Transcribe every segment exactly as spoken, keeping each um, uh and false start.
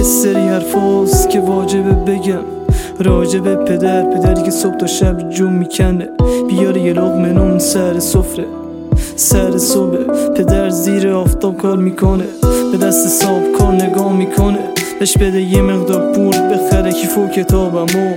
یه سری حرفاست که واجبه بگم راجب پدر پدری که صبح تا شب جون میکنه بیاره یه لقمه نون سر سفره سر صبح. پدر زیر آفتاب کار میکنه به دست حساب کار نگاه میکنه بهش بده یه مقدار پول بخره کیف و کتابمو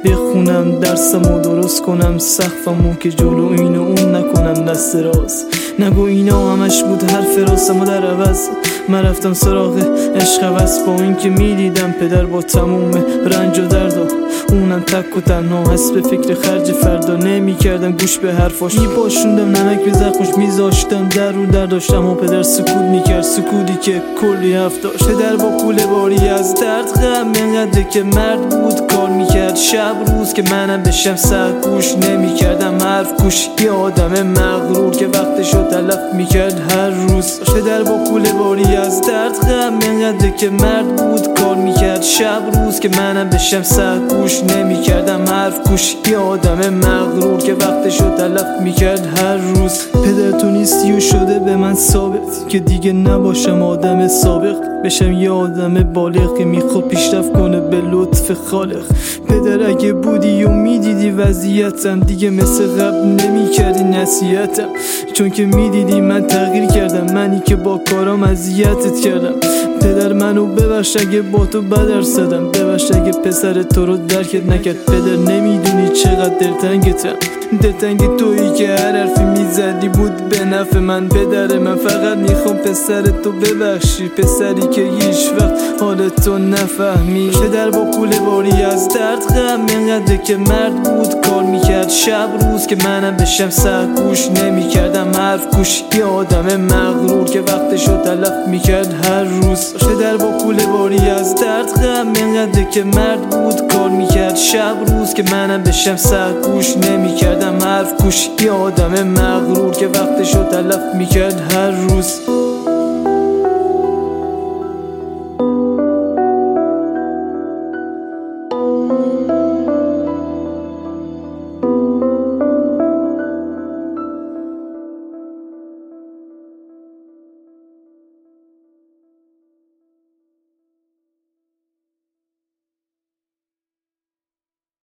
بخونم درسمو درست کنم سقفمو که جلو این و اون نکنم دست راست. نگو اینا همش بود حرف راستمو در عوض من رفتم سراغ عشق عوض با این که میدیدم پدر با تموم رنج و درد و اونم تک و تنها هست به فکر خرج فردا نمی کردم گوش به حرفاش میپاشوندم نمک به زخمش میذاشتم در رو در داشتم و پدر سکوت میکرد سکوتی که کلی حرف داشت. پدر با کوله باری از درد غم اینقدر که مرد بود کار میکرد شب روز که منم بشم سرگوش نمیکردم حرف گوش یه آدم مغرور که وقتشو تلف میکرد هر روز. پدر با کوله باری از درد غم اینقدر که مرد بود کار میکرد شب روز که منم بشم سرگوش نمیکردم حرف گوش یه آدم مغرور که وقتشو تلف میکرد هر روز. پدر تو نیستی و شده به من ثابت که دیگه نباشم آدم سابق بشم یه آدم بالغ که میخواد پیشرفت کنه به لطف خالق. پدر اگه بودی و میدیدی وضعیتم دیگه مثل قبل نمیکردی نصیحتم چون که میدیدی من تغییر کردم منی که با کارام اذیتت کردم. پدر منو ببخش اگه با تو بدر زدم ببخش اگه پسر تو رو درکت نکرد. پدر نمیدونی چقدر دلتنگتم دلتنگ تویی که هر حرفی میزدی بود به نفع من. پدر من فقط میخوام پسر تو ببخشی پسری که هیچ وقت حالتو نفهمی. پدر با کوله باری از درد غم اینقدر که مرد بود کار میکرد شب روز که منم بشم سرگوش نمیکردم حرف گوش یه آدم مغرور که وقتشو تلف میکرد هر روز. پدر با کوله باری از درد غم اینقدر که مرد بود کار میکرد شب روز که منم بشم سرگوش نمیکردم حرف گوش یه آدم مغرور که وقتشو تلف میکرد هر روز.